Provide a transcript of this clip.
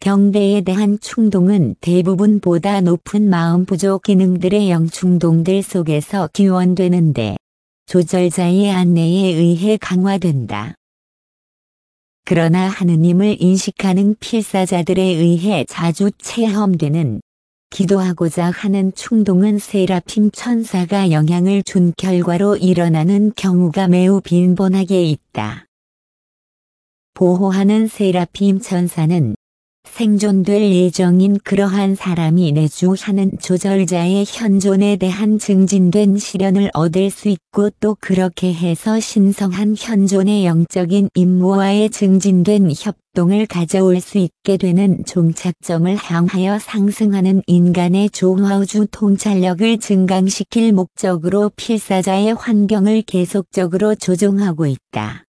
경배에 대한 충동은 대부분보다 높은 마음 부족 기능들의 영충동들 속에서 기원되는데 조절자의 안내에 의해 강화된다. 그러나 하느님을 인식하는 필사자들에 의해 자주 체험되는 기도하고자 하는 충동은 세라핌 천사가 영향을 준 결과로 일어나는 경우가 매우 빈번하게 있다. 보호하는 세라핌 천사는 생존될 예정인 그러한 사람이 내주하는 조절자의 현존에 대한 증진된 시련을 얻을 수 있고 또 그렇게 해서 신성한 현존의 영적인 임무와의 증진된 협동을 가져올 수 있게 되는 종착점을 향하여 상승하는 인간의 조화우주 통찰력을 증강시킬 목적으로 필사자의 환경을 계속적으로 조종하고 있다.